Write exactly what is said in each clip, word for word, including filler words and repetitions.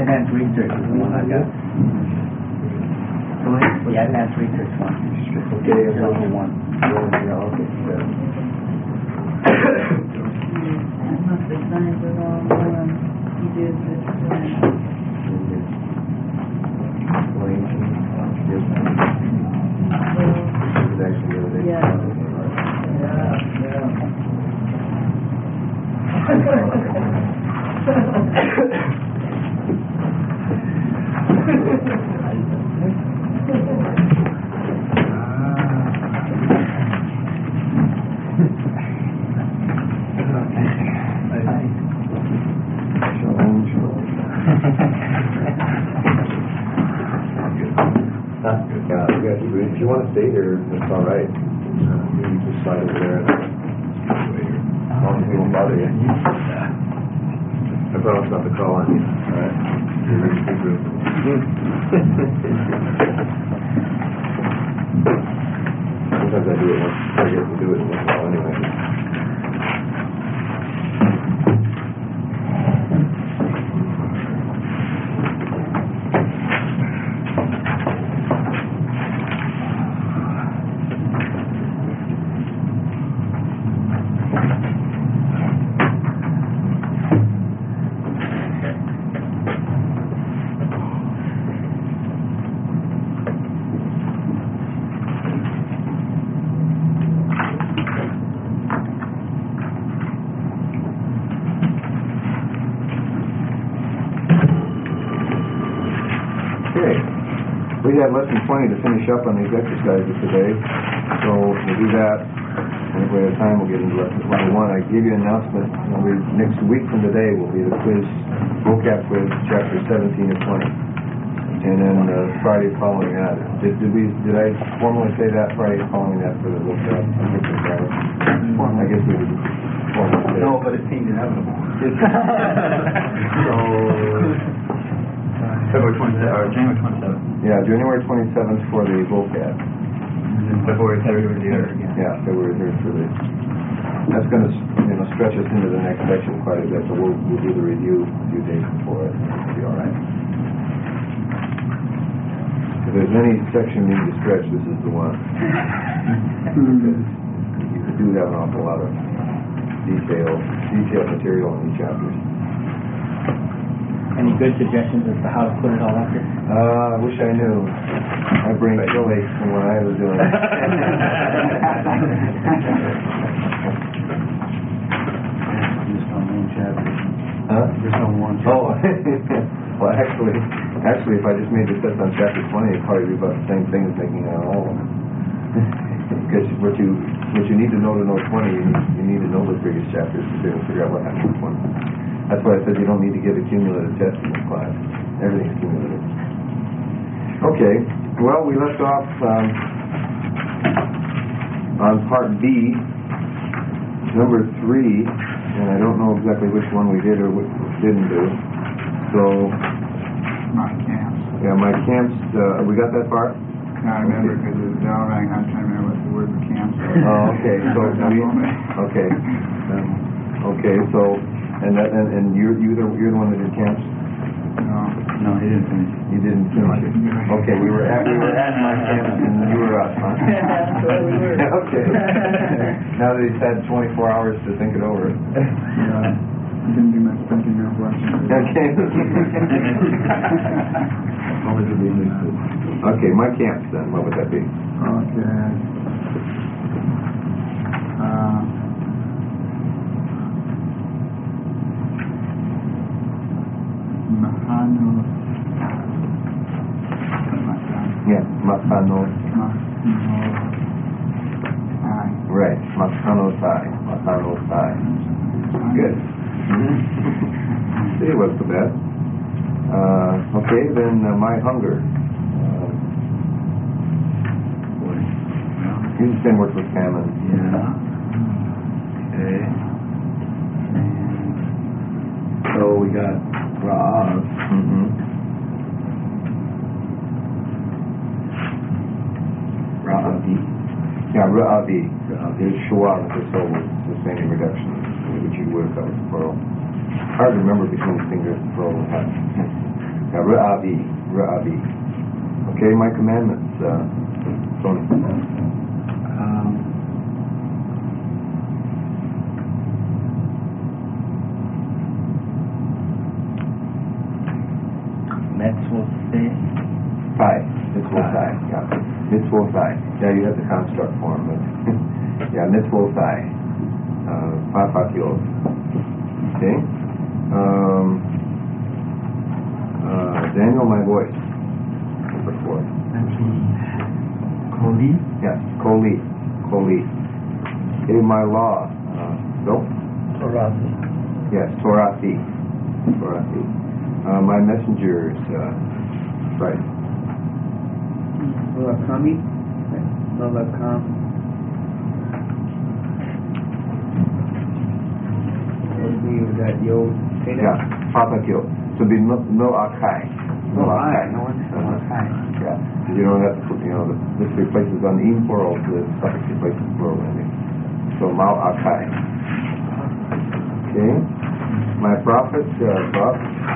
advanced research is the one I got. The advanced research one. Okay, it's level one. Yeah, okay. That must have signed the wrong one. You did this one. Yeah. If you want to stay here, it's all right. Uh, you can just slide over there. As long as we won't bother you. I promise not to call on you. All right? You're very secret. Sometimes I do it once. I get to do it once in a while anyway. We have lesson twenty to finish up on these exercises today, so we'll do that. And if we have time, we'll get into lesson twenty-one. I gave you an announcement. We, next week from today will be the quiz, vocab quiz, chapter seventeen of twenty. And then uh, Friday following that. Did, did we? Did I formally say that Friday following that for the vocab? I guess we did. No, but it seemed inevitable. So... February twenty-seventh, or January twenty-seventh. Yeah, January twenty-seventh for the vocab. And February third for the other again. Yeah, February third for the... That's going to, you know, stretch us into the next section quite a bit, so we'll, we'll do the review a few days before it. It'll be all right. If there's any section you need to stretch, this is the one. Because you do have an awful lot of detail, detailed material in these chapters. Any good suggestions as to how to put it all up here? Uh, I wish I knew. My brain still aches from what I was doing. Just on one chapter. Huh? Just on one chapter. Oh, well, actually, actually, if I just made the test on chapter twenty, it'd probably be about the same thing as making it on all of them. Because what you what you need to know to know twenty, you need, you need to know the previous chapters to be able to figure out what happened with one. That's why I said you don't need to give a cumulative test in this class. Everything's cumulative. Okay, well, we left off um, on part B, number three, and I don't know exactly which one we did or which didn't do. So, My camps. yeah, my camps, uh, we got that far? I remember because it was bell rang. I was trying to remember what the word for camps was. Oh, okay. So, we, okay. Um, okay, so... And that, and, and you're you the you're the one that did camps? No, no, he didn't finish. You didn't finish it. Okay, we were at we were at my camps and you were us, huh? That's where we were. Okay. Now that he's had twenty-four hours to think it over. Yeah, he didn't do much thinking of questions. Okay. Okay, my camps then. What would that be? Okay. Uh. Mahano. Yeah, Makano. Right, Makano Tai. Makano Tai. Good. See, it wasn't so bad. Uh, okay, then uh, my hunger. Uh, you just didn't work with famine. Yeah. Okay. And so we got Rav. Mm-hmm. Ra'avi. Yeah, Ra'avi. There's Shua with the soul, sustaining reduction, which you would have covered the plural. Hard to remember between the fingers, the plural and half. Yeah, Ra'avi, Ra'avi. Okay, my commandments, uh, Tony. Um, Mitzvosai. Thai, mitzvosai, yeah. Mitzvosai. Yeah, you have the construct form, but yeah, mitzvosai. Uh, papakios. Okay. Um, uh, Daniel, my voice. Number four. Koli. Yes, Koli. Koli. Okay, my law. Uh, Bill? Torati. Yes, Torati. Torati. Uh, my messengers. Uh, right. Lalakami. Lalakam. Would be that Yod Teda? Yeah, Papakio. So it'd be no, no Akai. No, I, Akai. no one, no Uh-huh. Akai. Yeah, because you don't have to put, you know, the, this replaces on the in plural, the suffix replaces plural ending. So Mao Akai. Okay. My prophet, uh, Bob?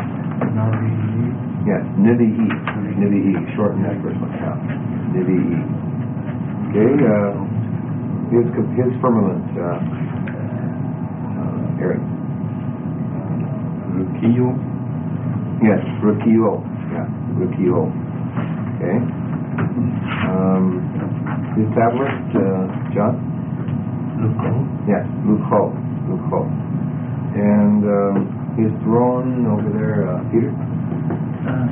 Yes, Nivi-E. Nivi-E. Shorten that first one. Yeah. Nivi-E. Okay, uh, his, his firmament, uh, uh, Eric. Rukio. Yes, Rukio. Yeah, Rukio. Okay. Um, his tablet, uh, John? Luko. Yes, Lukho. Lukho. And um, his throne over there, uh, Peter? Uh,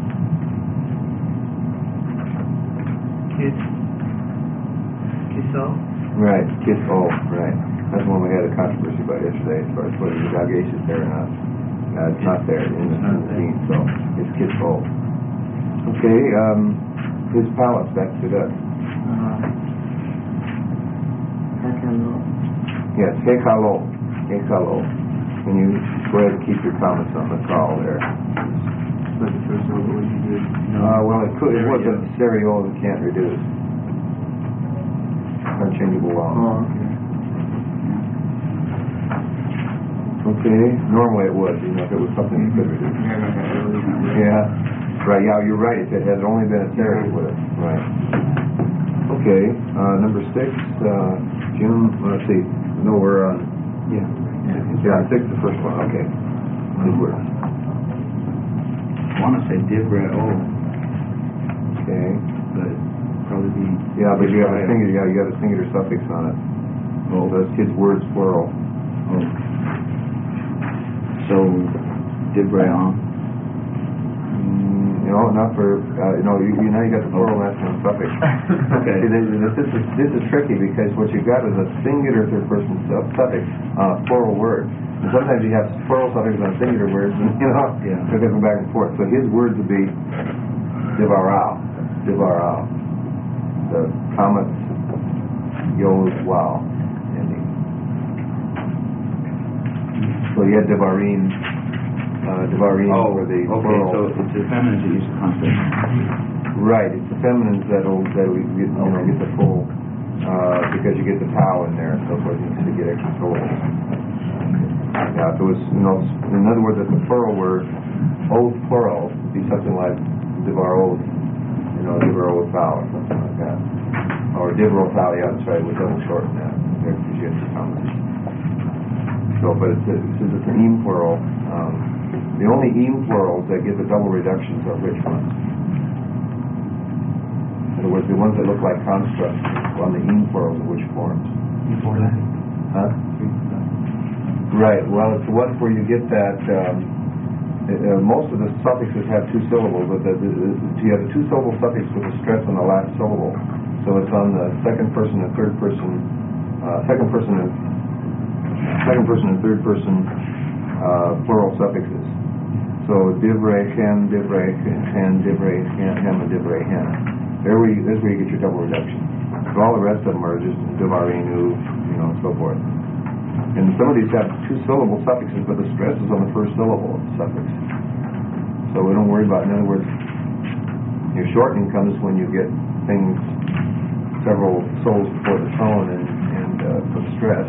Kis. Kiso. Right, Kiso. Right. That's the one we had a controversy about yesterday as far as whether the Dagesh is there or not. Uh, it's not there in the, in the scene, so it's Kiso. Okay, um, his palace, back to that. Yes, Hekalo. Hekalo. Can you go ahead and keep your comments on the call there? But the first one, what you did? Uh, well, it could, it was a stereo that can't reduce. Unchangeable law. Oh, okay. Okay, normally it would, you know, if it was something you could reduce. Yeah, like that early number. Yeah, right, yeah, you're right, if it had only been a stereo, it would have, right. Okay, uh, number six, uh, Jim, let's see, no, we're on, Yeah. yeah, six, the first one, okay. Good work. I want to say Dibra O, Okay, but probably be. yeah, but you have a singular, yeah, you have a singular suffix on it. Oh, Those kids' words plural. oh. So, Dibra on. Mm, you know, not for, uh, you know, you, you now you got the plural masculine suffix. Okay. See, this, this is this is tricky because what you've got is a singular third person su- suffix on a plural word. And sometimes you have plural suffixes on singular words, and you know, Yeah. they're going back and forth. So his words would be divarao, divarao, the comet yod wow ending. So you had divarim, uh, divarim Oh, for the okay, plural. so it's the feminine that use the consonant. Right, it's the feminines that'll that'll get, you know, get the full, uh, because you get the tau in there and so forth, you need to get extra syllables. Yeah, if it was, you know, in other words, if the plural were oath plural, it'd be something like divar oath, you know, divar oath thou or something like that. Or divar oath thou, yeah, that's right, we double shorten that, there, because you have the comments. So, but it's, a- since it's an eam plural, um, the only eam plurals that get the double reductions are which ones? In other words, the ones that look like constructs on the eam plurals of which forms? Before that. Huh? Right, well, it's the ones where you get that, um, uh, most of the suffixes have two syllables, but the, the, the, you have a two-syllable suffix with a stress on the last syllable. So it's on the second person and third person, uh, second person and second person and third person uh, plural suffixes. So divrei hen, divrei hen, divrei hen, hem, and divrei hen. There we, that's where you get your double reduction. But all the rest of them are just divarinu, you know, and so forth. And some of these have two-syllable suffixes, but the stress is on the first syllable of the suffix. So we don't worry about it. In other words, your shortening comes when you get things several syllables before the tone and, and uh, some stress.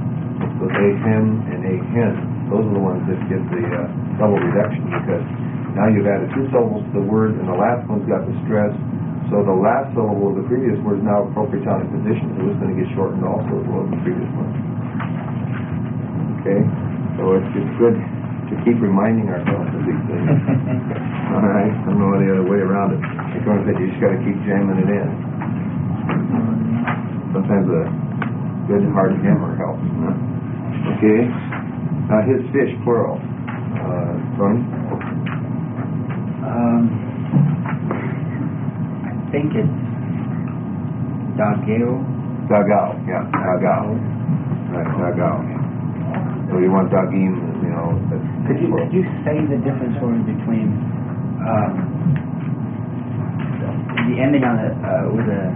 So a hem and a hen, those are the ones that get the uh, double reduction because Now you've added two syllables to the word, and the last one's got the stress. So the last syllable of the previous word is now appropriate tonic position, so it's going to get shortened also as well as the previous one. Okay? So it's, it's good to keep reminding ourselves of these things. All right? I don't know any other way around it. Like I said, you just got to keep jamming it in. Sometimes a good hard hammer helps. Huh? Okay? Now his fish, plural. Uh, Tony? Um, I think it's Dageo. Dagao, yeah, Dagao. Right, Dagao. So you want Dagim, you know, that's Could you, plural. could you say the difference for me between um, the ending on the, uh, with a,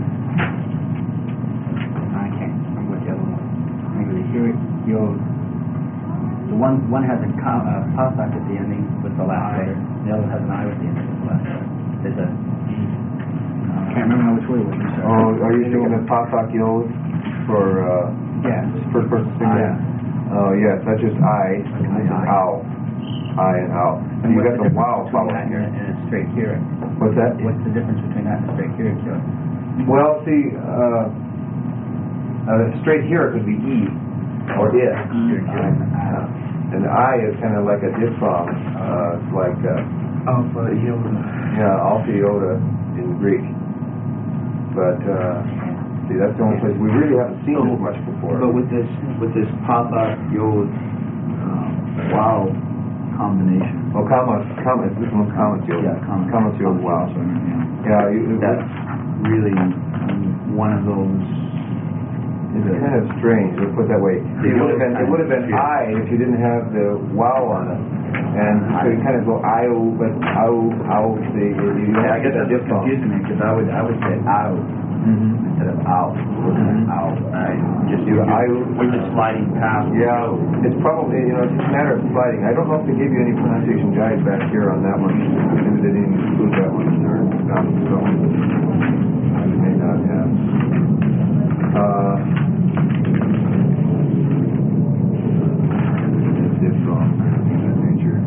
I can't remember what the other one, maybe the here, yo, the one, one has a com, uh, possoc at the ending with the last letter, the other has an I with the ending with the last letter. There's a, I can't remember now which way it was. I'm sorry. Oh, are you thinking of Pasok Yod for uh, Yeah. first person singular? Yeah. Oh, yes, that's just I, and this is I. ow. I and ow. And you got the wow following here. And a straight here. What's that? What's the difference between that and a straight here? Well, see, uh, uh, straight here could be E or it. Uh, and I is kind of like a diphthong. Uh, it's like, uh, Alpha, iota. yeah, alpha iota in Greek. But, uh, see, that's the only place we really haven't seen it much before. But with this, with this Papa Yod um, wow combination. Oh, comma, comma, this one's comma Yod. Yeah, comma. Comma Yod, wow. Yeah, you, That's really one of those. it's kind of strange, let's put it that way. It would have been, it would have been I if you didn't have the wow on it. And so you kind of go I-O, but I-O, I-O, see, you don't Yeah, I guess get that that's what's diphthong. confusing me because I would I would say ow Mm-hmm. instead of ow. Mhm. Ow. I just You we're just, ow. we're just sliding past. Yeah, it's probably, you know, it's just a matter of sliding. I don't know if they gave you any pronunciation guide back here on that one. Maybe they didn't include that one in their um, so they may not have. Uh, it's wrong. That nature.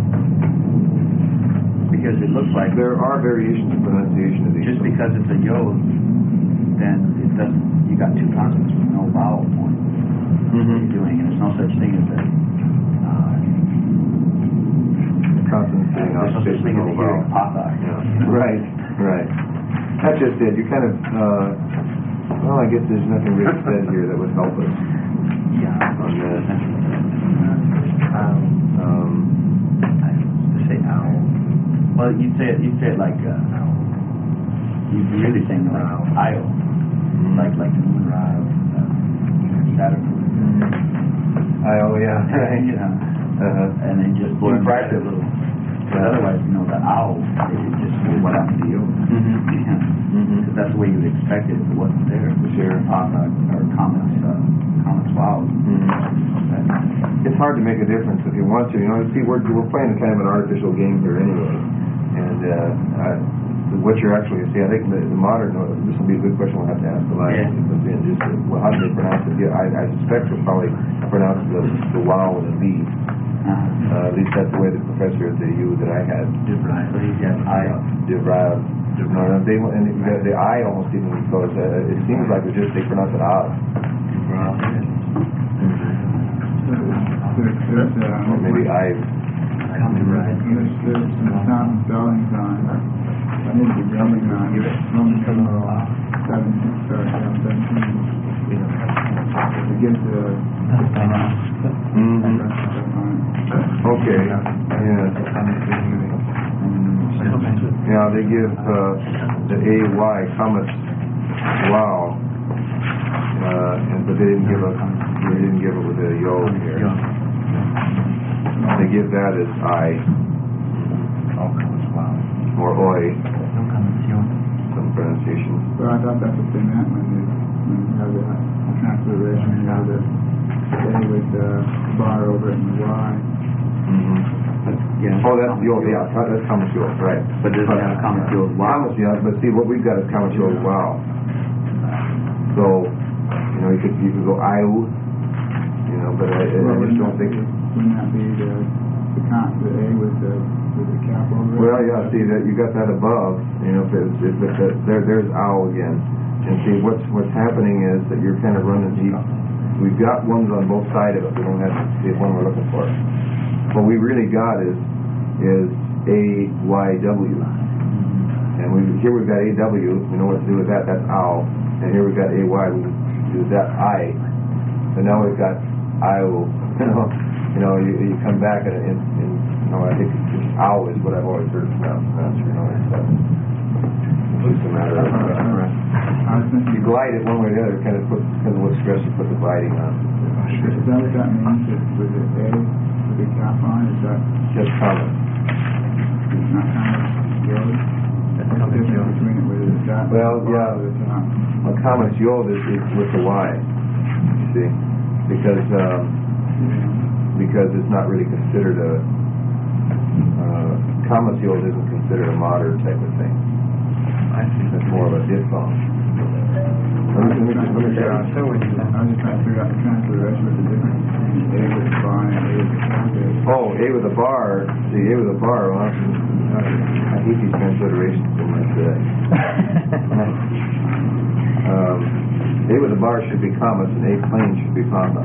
Because it looks like There are variations in pronunciation of these. just because it's a yod, then it doesn't. You got two consonants with no vowel point. Mm-hmm. You're doing, and there's no such thing as a. Uh, Consonants being there's no such thing as a hearing papa. Yeah. Right, right. That's just it. You kind of, uh, well, I guess there's nothing really said here that would help us Yeah. on that. Um, Um, to say ow. Well, you'd say it. You'd say it like. Uh, you'd be really saying like io, like like the moon rise, uh, Saturn. I, oh, yeah. You know, Uh-huh. and then just blur You practice. a little. But otherwise, you know, the owl, it just what happened to you. Mm-hmm. Yeah. Mm-hmm. Because that's the way you would expect it if it wasn't there. Sure. Papa or comments, uh, comments wow. Mm-hmm. It's hard to make a difference if you want to. You know, see, we're, we're playing a kind of an artificial game here anyway. And uh, I, what you're actually, see, I think the, the modern, this will be a good question we'll have to ask the line. Yeah. In, just, uh, well, how do they pronounce it? Yeah, I, I suspect they'll probably pronounce the, the wow with a V. Uh-huh. Uh, at least that's the way the professor at the U that I had. Right. So he's got I. Derived. No, no, they, and the, the I almost even goes, uh, it seems like it's just, they pronounce it out. There's, there's, uh, Or maybe I. There's, there's some sound spellings on, I need to be jumping on, Roman numeral seventeen, sorry, yeah, seventeen. It gives the, Mm-hmm. Okay, yeah. Yeah, they give uh, the A Y, commas, wow. Uh, and, but they didn't give a, they didn't give it with a yo here. They give that as I. Or oi. Some pronunciation. so I thought that's what they meant when you, when you have the transliteration, you have the A with the bar over it and the Y. Mm-hmm. Yeah. Oh, that's yo, yeah, that's commas yo, right. But it doesn't have commas yo as wow. Commas, yeah, but see, what we've got is commas yo as wow. So, you know, you could, you could go I-U, you know, but I, I Well, just wouldn't don't that think. be- Wouldn't that be the the con, the A with the, with the cap over it? Well, yeah, see, that you got that above, you know, if it's, if it's, a- there, there's owl again. And see, what's, what's happening is that you're kind of running deep. We've got ones on both sides of it. We don't have to see one we're looking for. What we really got is, is A Y W. And we, here we've got A W, we know what to do with that, that's owl. And here we've got A Y, we can do that I. And now we've got I O, you know, you know, you, you come back and, and, and, you know, I think just owl is what I've always heard pronounced, you know, it's, uh, it's just a matter of, uh, I was thinking, you glide it one way or the other, kind of put, because of what stress you put the gliding on. is that what that means, that with the A, with the cap on, is that Just common. not kind of yellow? What's the difference between it, whether it's that? Well, or yeah. whether it's not? Well, Comet's Yod is, is with the Y, you see, because, um, because it's not really considered a, uh, Comet's Yod isn't considered a modern type of thing. I see. It's more of a diphthong. Let me, let me, let me try. I was just trying to figure out, trying to figure out what the difference between A with the bar and A with the cap is. Oh, A with a bar, see, A with a bar, well, I hate these transliterations so much today. um, A with a bar should be commas and A plain should be papa.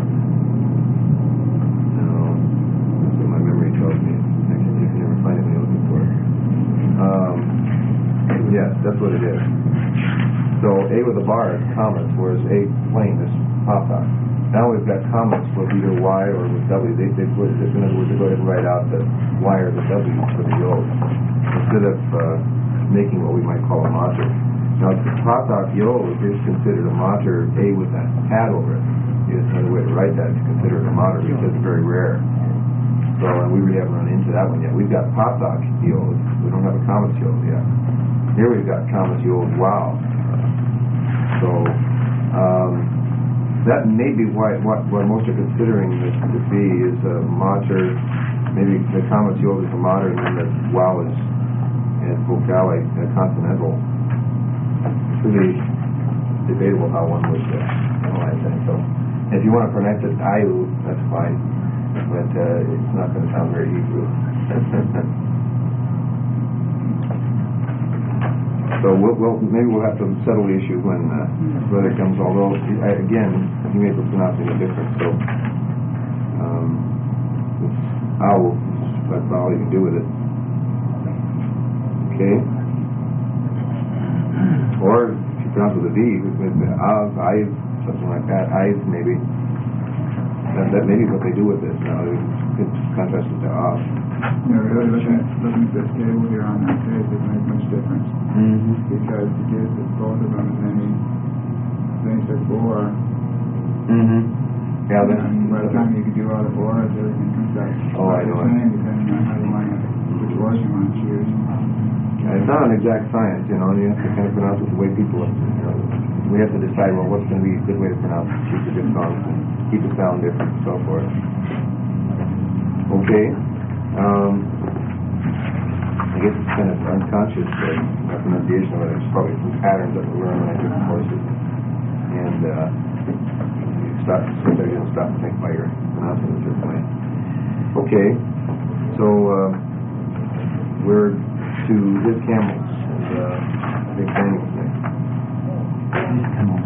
No, that's what my memory tells me. Actually, you can never find it when you're looking for it. Um, yes, that's what it is. So A with a bar is commas, whereas A plain is papa. Now we've got commas with either Y or with W. They, they put, in other words, they go ahead and write out the Y or the W for the Yod, instead of uh, making what we might call a mater. Now, the Patak Yod is considered a mater, A with a hat over it. There's another way to write that. It's considered a mater because it's very rare. So, and we really haven't run into that one yet. We've got Patak Yod. We don't have a Commas Yod yet. Here we've got Commas Yod Wow. So, um, that may be why what, what most are considering this to be is a mater. Maybe the Commas Yod is a mater, and then the Wow is and vocale uh, consonantal. It's really debatable how one would uh, analyze that. So, if you want to pronounce it Ayu, that's fine, but uh, it's not going to sound very Hebrew. So we'll, we'll maybe we'll have to settle the issue when uh, brother comes. Although I, again, he may be pronouncing it different. So um, it's owl. That's all you can do with it. Okay. Or if you pronounce with a V, with the av, Ive, something like that. Ive maybe. That, that may be what they do with this. Now they could contrast it to av. Yeah, really looking at, looking at this table here on that page doesn't make much difference. Mm-hmm. Because you get the, both of them, and then he, then he says or. Mm-hmm. Yeah, that's, and by the time you can do all the ors, everything comes out. Oh, I know the it. same, depending on how you want to, which ors you want to choose. Yeah, it's not an exact science, you know, and you have to kind of pronounce it the way people, you know, we have to decide, well, what's going to be a good way to pronounce it, keep the diphthongs, and keep the sound different, and so forth. Okay. Um, I guess it's kind of unconscious, uh, my pronunciation of it. It's probably some patterns that we learn when I took the courses. And uh, you stop, sometimes you don't stop and think why you're pronouncing it a certain way. Okay. So uh, we're to his camels, and uh, big Daniel's next. His camels.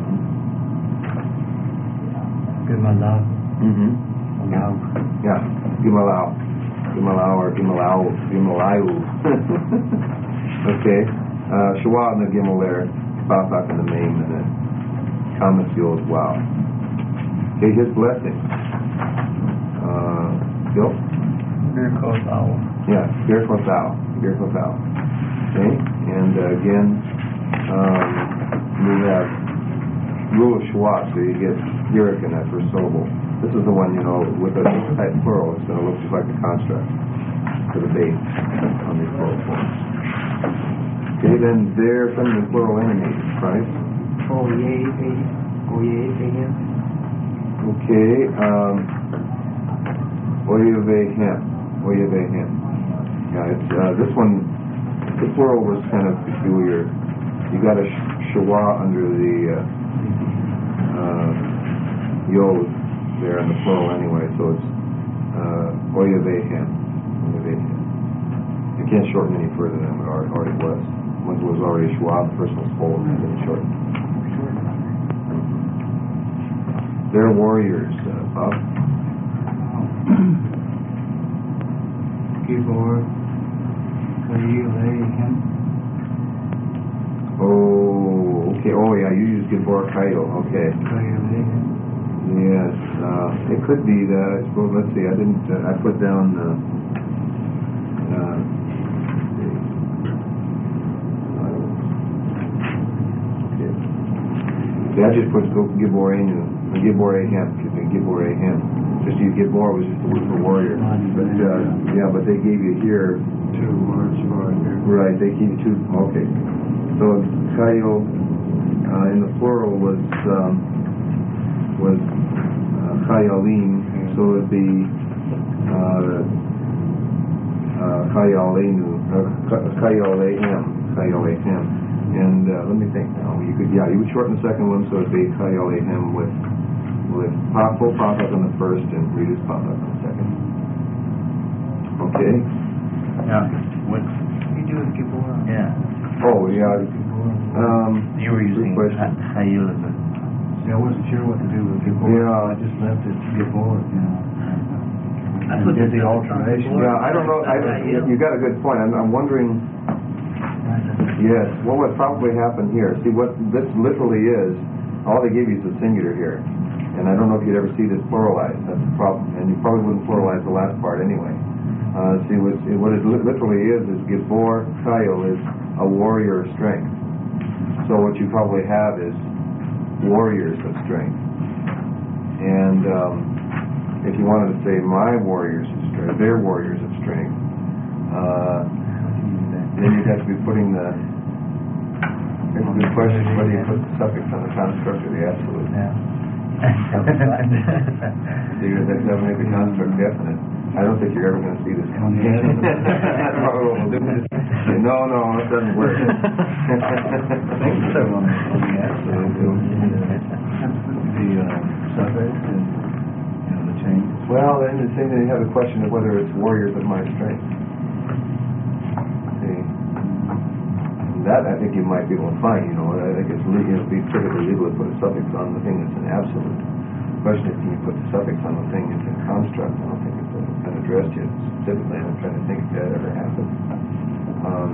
Good my love. Mm-hmm. Allow. Yeah. Gimalau. Gimalau or Gimalau. Gimalayu. Okay. Uh, Shawah and the Gimel there. Patak and the Maim and then Commas Yod Wow. Okay, his blessing. Uh, Bill? Miracles owl. Yeah, Birkos Al. Birkos Al. Okay, and uh, again, um, we have rule of Shawah, so you get Yirik in that first syllable. This is the one, you know, with a type plural, it's going to look just like the construct for the base on these plural forms. Okay, then they're from the plural enemies, right? Oh, yay, baby. Oh, yay, baby. Okay, um, Oyevehem. Oyevehem. Yeah, it's, uh, this one, the plural was kind of peculiar. You got a sh- Shawah under the uh, uh, Yod there in the plural anyway, so it's uh, uh, Oyavehem. Oyavehem. You can't shorten any further than it already already was. One was already Schwab, the first one's full, and then shortened. They're warriors, uh, Bob. Gibor, Kayilehem. Oh, okay. Oh, yeah, you use Gibor Kayo. Okay. Kayilehem. Yes, uh, it could be that. I suppose. Let's see. I didn't. Uh, I put down. Uh, uh, okay. Yeah, I just put Gibor Enu. Gibor Ahem. Excuse me. Gibor Ahem. Just use Gibor was just the word for warrior. But uh, yeah, but they gave you here Two words for it here. right. They gave you two. Okay. So Kayo uh, in the plural was. Um, was uh, Chayalim, so it would be uh, uh, Chayalenu, uh, Chayalehem, Chayalehem. And uh, let me think now. You could, yeah, you would shorten the second one, so it would be Chayalehem with with pop, full pop up on the first and reduced pop up on the second. Okay. Yeah. What? You do it, Gibor. Yeah. Oh yeah. Um, You were using good question. Hayil as a. See, I wasn't sure what to do with Gibor. Yeah. I just left it Gibor, you know. That's And what did they the do. alteration. Yeah, I don't know. I, you got a good point. I'm, I'm wondering. Yes. What would probably happen here? See, what this literally is. All they give you is the singular here, and I don't know if you'd ever see this pluralized. That's the problem, and you probably wouldn't pluralize the last part anyway. Uh, see, what, what it li- literally is is Gibor Kayo is a warrior of strength. So what you probably have is warriors of strength, and um, if you wanted to say my warriors of strength, their warriors of strength, uh, then you'd have to be putting the. Here's a good question: whether you put the suffix on the construct or the absolute. Yeah. So you have to make the construct definite. I don't think you're ever going to see this. On the absolute. That's probably what we'll do. No, no, it doesn't work. I think so on the, on the absolute. The uh, suffix and, you know, the change. Well, then the thing that you have a question of whether it's warriors of my strength. See, that I think you might be able to find. You know, I think it's le- you know, be perfectly legal to put a suffix on the thing that's an absolute. The question is, can you put the suffix on the thing that's a construct? I don't think it's been addressed yet specifically. I'm trying to think if that ever happened. Um,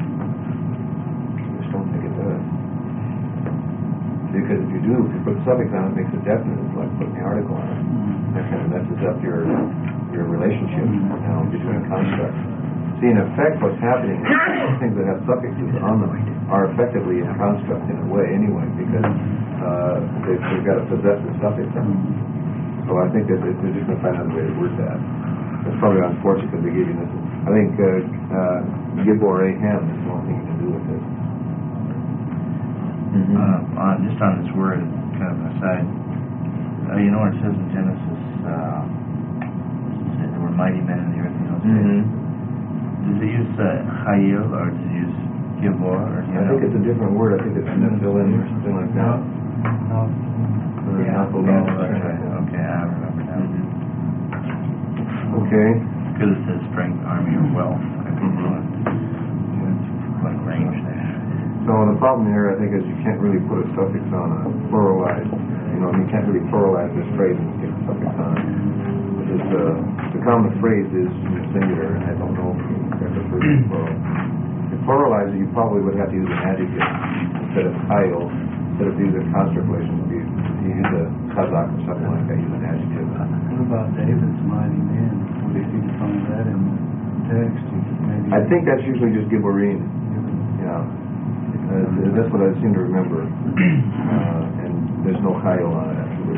I just don't think it does. Because if you do, if you put the suffix on it, it makes it definite. It's like putting the article on it. That kind of messes up your your relationship, you know, between constructs. See, in effect, what's happening is things that have suffixes on them are effectively a construct in a way anyway, because uh, they've, they've got to possess the suffix on them. So I think that they're just going to find out a way to word that. It's probably unfortunate because they gave you this. I think uh, uh, Gibor Ahem is the only thing you can do with this. Mm-hmm. Uh, on, just on this word, kind of an aside, uh, you know where it says in Genesis, uh, it said there were mighty men in the earth in those days. Mm-hmm. Does it use uh, Hayil or does it use Gibor? Or, you I know? think it's a different word. I think it's Nephilim or something like that. No. Uh, Yeah, Nephilim. oh, that's right. Okay, I remember now. Mm-hmm. Okay. Because it says strength, army, or wealth. I think Mhm. it's like range there. So the problem here, I think, is you can't really put a suffix on a pluralized. You know, you can't really pluralize this phrase and get a suffix on it. Because uh, the common phrase is singular, and I don't know if you have to put it in plural. To pluralize it, you probably would have to use an adjective instead of Hayil. Instead of using construct relations, if you, if you use a Kazakh or something like that, use an adjective. What about David's mighty men? Would if you could find that in the text, you could maybe... I think that's usually just Gibborim. Yeah. Uh, that's what I seem to remember. Uh, and there's no Hayil on it, actually.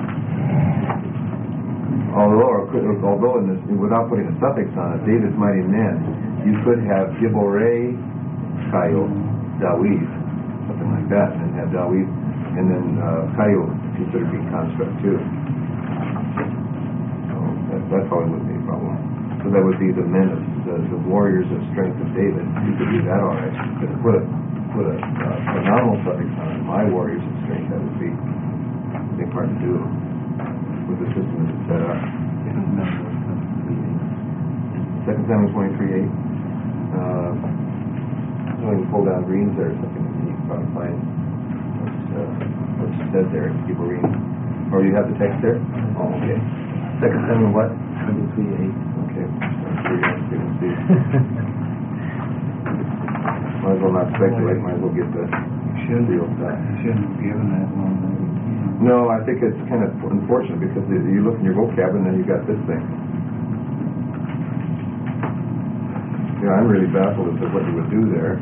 Although, or could, although in this, without putting a suffix on it, David's mighty men, you could have Gibborei Hayil, Dawid, something like that, and have Dawid, and then uh, Hayil considered being construct too. So that, that probably would be a problem. So that would be the men of the, the warriors of strength of David. You could do that all right. But to put a put a uh, phenomenal suffix on it, my warriors of strength, that would be a big part to do with the system that's set up. seven twenty-three eight. Uh, so we can pull down greens there or something, and you can probably find what's, uh, what's said there, Gibborim. Or you have the text there? Oh, okay. Second seven what? Twenty-three eight. Okay. See. Might as well not speculate, might as well get the real stuff. Shouldn't have given that one. No, I think it's kind of unfortunate because you look in your vocab and then you got this thing. Yeah, I'm really baffled as to what you would do there.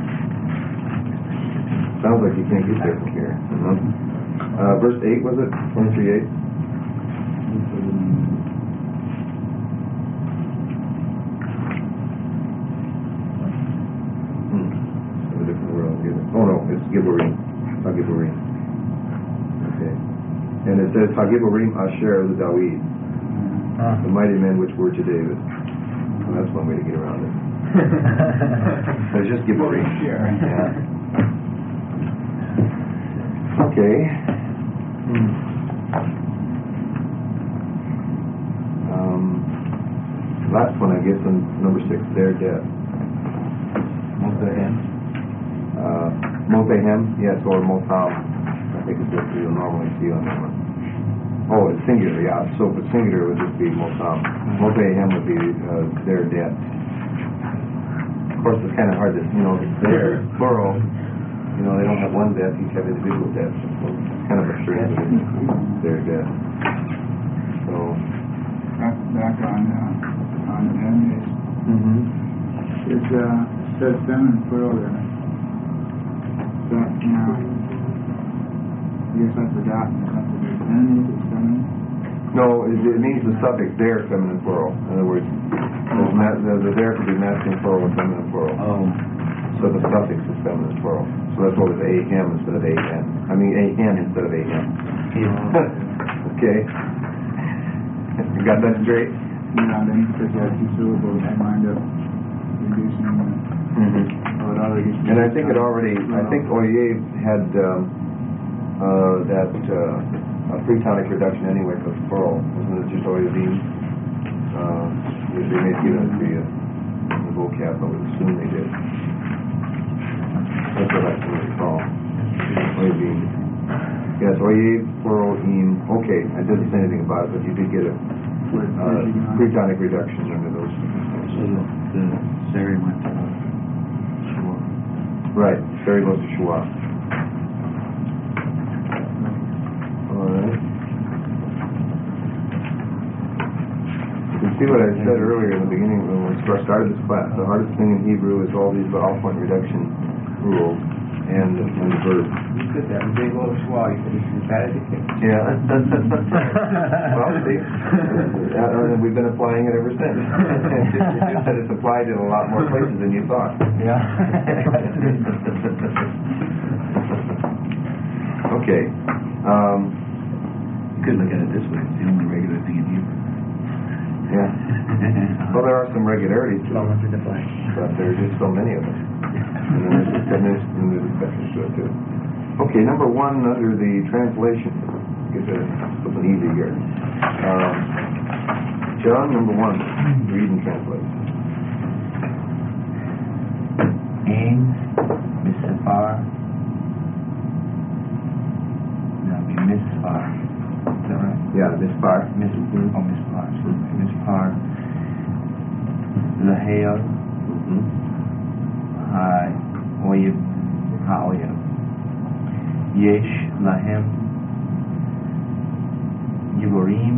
Sounds like you can't get there from here. Uh-huh. Uh, verse eight, was it? twenty-three eight? Hmm. A different world. Oh no, it's Gibborim. Gibborim. Okay. And it says, Gibborim Asher the Dawid, uh. the mighty men which were to David. Well, that's one way to get around it. So it's just Gibborim. Yeah. Okay. Hmm. Um, last one, I guess, on number six, their death. Motahem. Uh, Motahem, yes, or Motam. I think it's what you'll normally see on that one. Oh, it's singular, yeah. So if it's singular, it would just be Motam. Motahem would be uh, their death. Of course, it's kind of hard to, you know, it's their plural. You know, they don't have one death, each have individual deaths. So it's kind of a strange thing. Their death. So. Back, back on, uh, on enemies. Mm-hmm. It uh, says feminine plural there. That now, I guess I've forgotten something. Enemies is feminine? No, it, it means the suffix there, feminine plural. In other words, there's ma- the, the there could be masculine plural and feminine plural. Oh. So the suffix is feminine plural. So that's what was a him instead of a hen. I mean a hen instead of a him. Yeah. Okay. You got that straight? Yeah, then because you have two syllables, I wind up reducing the... Mm-hmm. Oh, it already... And I think it already, I think Oyev had um, uh, that uh, a three-tonic reduction anyway for plural. Wasn't it just Oyevim? Uh, they may have given it to you in the vocab, I would assume they did. That's what I can recall. Oyevim. Yes, Oyev, plural, im. Okay, I didn't say anything about it, but you did get a uh, three-tonic reduction under those circumstances. So the, the Sari went to Shua. Right, Sari goes to Shua. Alright. You can see what I said earlier in the beginning when we started this class. The hardest thing in Hebrew is all these vowel point reduction rules and, and the verbs. You could that. When they go to Shua, you could have emphatic. Yeah. Well, see, uh, we've been applying it ever since. It's just that it's applied in a lot more places than you thought. Yeah. Okay. Um, You could look at it this way. It's the only regular thing in Hebrew. yeah. Well, there are some regularities to it, the flag. but there are just so many of them. And then there's exceptions and there's exceptions to it too. Okay, number one under the translation. Get a something easy here. Um, John, number one, read and translate. Ain, Misafar. No, it'd be Misfar. Is that right? Yeah, Mispar. Mis, oh, Mispar. Mispar. Laheo. Mm-hmm. Hi. Oyeb. Ha-oyeb. Yesh. Lahem. Yiborim.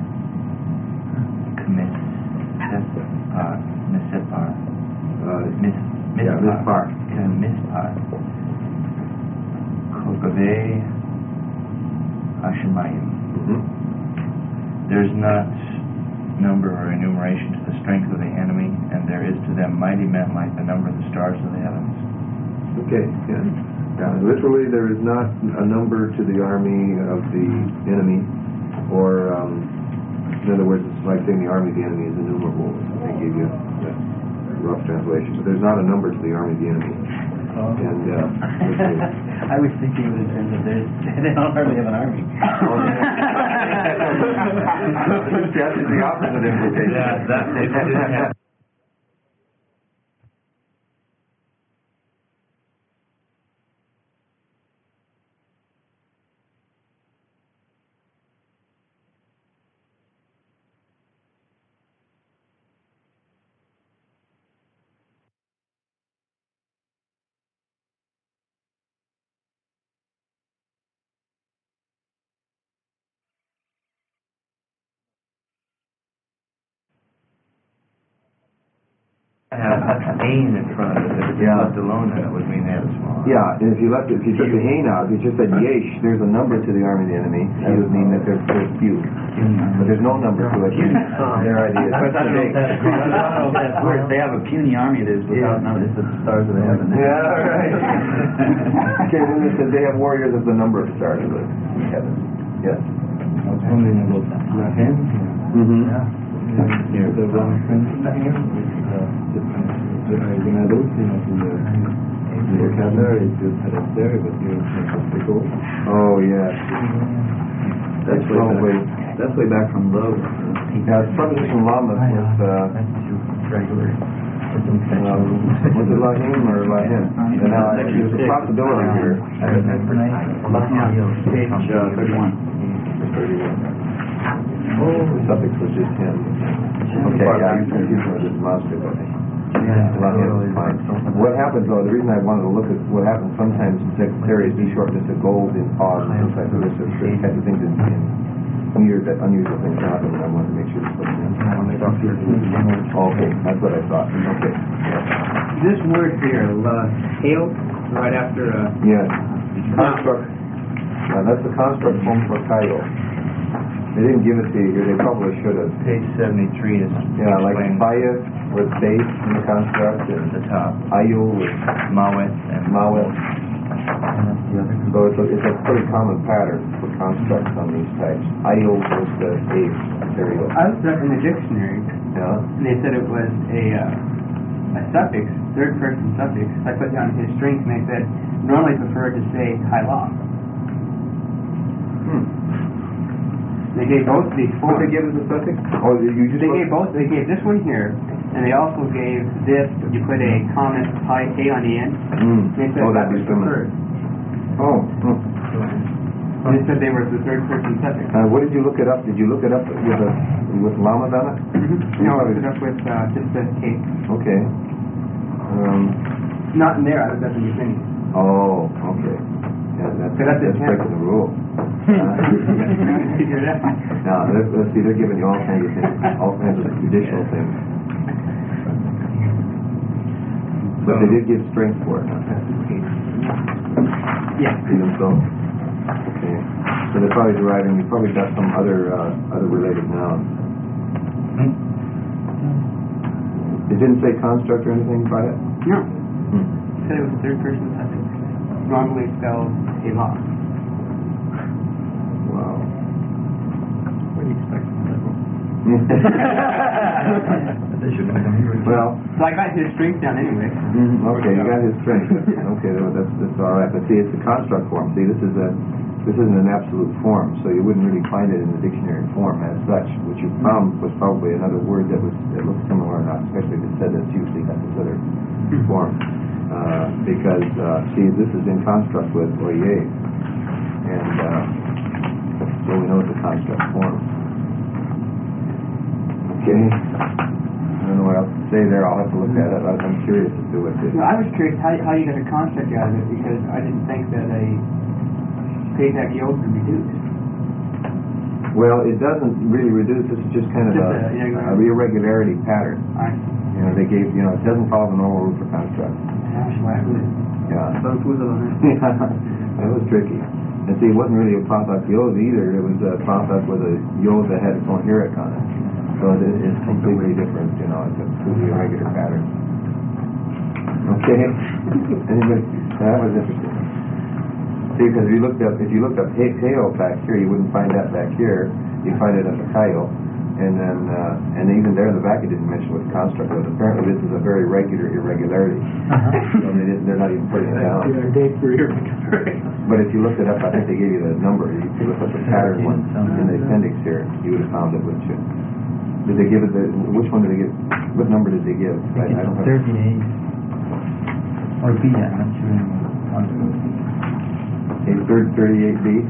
Kmis. Mispar. Misepar. Uh, Mis. yeah, Mispar. Yeah, Mispar. Kogave. Hashemayim. Mm-hmm. There's not number or enumeration to the strength of the enemy, and there is to them mighty men like the number of the stars of the heavens. Okay, yeah. Yeah, literally there is not a number to the army of the enemy, or um, in other words, it's like saying the army of the enemy is innumerable. They gave you that rough translation, but there's not a number to the army of the enemy. Oh. And uh, I was thinking of it in terms of there's, they don't hardly have an army. That is the opposite implication. Yeah, that they didn't have have Ain in front of it, if it's Yeah. left alone, then it would mean they have a small. Yeah, and if you left, if you took the Hain out, if you just said Yesh, there's a number to the army of the enemy, it would mean that there's, there's few. But there's no number to it. Their idea is. But I don't know if that's, I don't know if that's weird. They have a puny army that is without numbers, it's the stars of the heaven. Yeah, right. Okay, then it says they have warriors of the number of stars of the heaven. Yes. I was wondering about Lahem. Mm-hmm. Yeah. The one friend here, which, uh, the, when I looked in at the, uh, the vocabulary, it just had a there, but you have to go. Oh, yes. That's way probably, back, that's way back from Lowe. yeah, it's probably from Lamas with, uh, regular. um, was it Lahim or Lahim? And now, there's a possibility here. Page uh, thirty-one. Oh, the suffix was just him. Okay, yeah, I'm confused with this monster, but Lahim is fine. What happens though, the reason I wanted to look at what happens sometimes in secretaries, be short just a gold in pause and things like this, there's certain kinds of things in, in weird, that unusual things happen, and I wanted to make sure to put them in. Okay, that's what I thought, okay. This word here, la, hail, right after, uh, Yes, construct, uh, that's the construct form for Kaio. They didn't give it to you here, they probably should have. Page seventy-three is Yeah, like explained Faya with base in the construct, at and the top. Ayu with Mawet and Mawet. So it's a, it's a pretty common pattern for constructs on these types. Ayu was the base material. I looked it up in the dictionary, Yeah? and they said it was a, uh, a suffix, third person suffix. I put down his strength, and they said normally preferred to say Kaila. Hmm. They gave both of these What forms. they give as a suffix? Oh, you just... They gave both. They gave this one here, and they also gave this. You put a comment pi a on the end. Mm. They said Oh, that that'd was be preferred. similar. Oh. Hmm. They said they were the third person suffix. Uh, what did you look it up? Did you look it up with a, with llamas on it? No, I looked it up with uh, just the cake. Okay. Um, Not in there. I looked up in the thing. oh, okay. Yeah, that's, So that's that's it, breaking the rule. Figure it out. Now, let's, let's see, they're giving you all kinds of things, all kinds of additional things. But they did give strength for it, huh? Yeah. Even so. Okay. So they're probably deriving, you probably got some other, uh, other related nouns. It didn't say construct or anything by it? No. Hmm. It said it was a third person suffix. Normally spelled a lot. Wow. What do you expect from liberal? Well, So I got his strength down anyway. mhm, okay, you got his strength. Okay, well, that's, that's all right. But see, it's a construct form. See, this is a, this isn't an absolute form, so you wouldn't really find it in the dictionary form as such. What you found was probably another word that was, that looked similar enough, especially if it said that it's usually got this other form. Uh, because, uh, see, this is in construct with oye, and, uh, so we know it's a construct form. Okay. I don't know what else to say there. I'll have to look at it. I- I'm curious as to what this. No, I was curious how, how you got a construct out of it because I didn't think that a payback yield would reduce. Well, it doesn't really reduce. This is just kind of Just a, a irregular- a irregularity pattern. I You know, they gave, you know, it doesn't follow the normal rule for construct. gosh, why would Yeah. so foozle on that? It was tricky. And see, it wasn't really a Pathak Yod either. It was a Pathak with a Yod that had its own Hirik on it. So it, it's completely different, you know, it's a truly irregular pattern. Okay? Anybody? That was interesting. See, because if you looked up, if you looked up Heo back here, you wouldn't find that back here. You'd find it under Kaio. And then, uh, and even there in the back, it didn't mention what the construct was. Apparently, this is a very regular irregularity. So they didn't, they're not even putting it down. But if you looked it up, I think they gave you the number. If you look up the pattern one in the appendix here, you would have found it, wouldn't you? Did they give it the, which one did they give, what number did they give? I, I don't have. thirty-eight. Or B, I'm not sure. Okay, third, thirty-eight B?